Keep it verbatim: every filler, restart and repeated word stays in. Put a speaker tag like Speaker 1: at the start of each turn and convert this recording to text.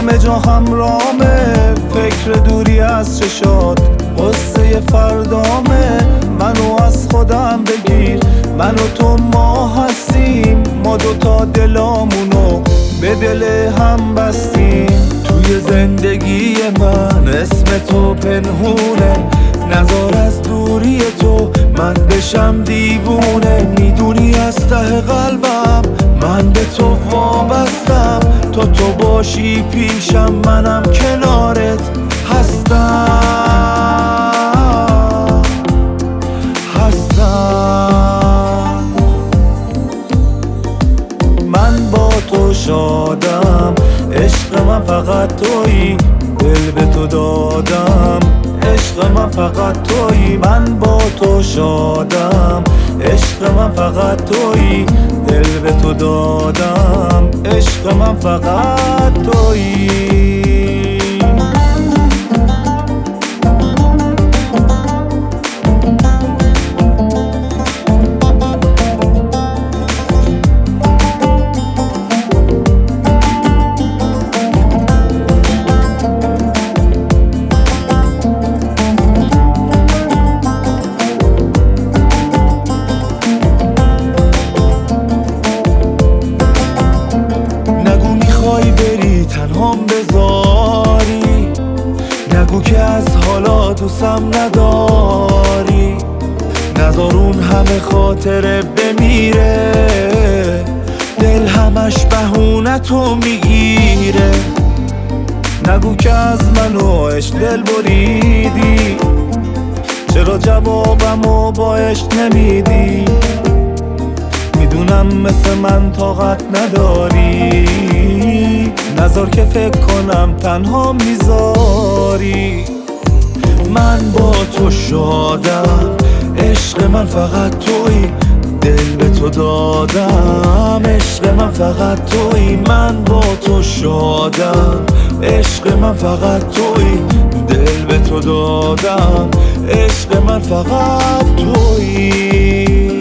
Speaker 1: همه جا همرامه، فکر دوری از چشات قصه فردامه. منو از خودم بگیر، من و تو ما هستیم، ما دوتا دلامونو به دل هم بستیم. توی زندگی من اسم تو پنهونه، نزار از دوری تو من بشم دیوونه. میدونی از ته قلبم من به تو وابستم، تو تو باشی پیشم منم کنارت هستم هستم. من با تو شادم، عشق من فقط تویی، دل به تو دادم. عشق من فقط تویی، من با تو شادم. عشق من فقط تویی، دل به تو دادم. عشق من فقط تویی. تنهام بذاری، نگو که از حالا دوستم نداری. نذار اون همه خاطره بمیره، دل همش بهونه تو میگیره. نگو که از من و عشق دل بریدی، چرا جوابمو با عشق نمیدی؟ میدونم مثل من طاقت نداری، نذار که فکر کنم تنها میذاری. من با تو شادم، عشق من فقط تویی، دل به تو دادم. عشق من فقط تویی، من با تو شادم. عشق من فقط تویی، دل به تو دادم. عشق من فقط تویی.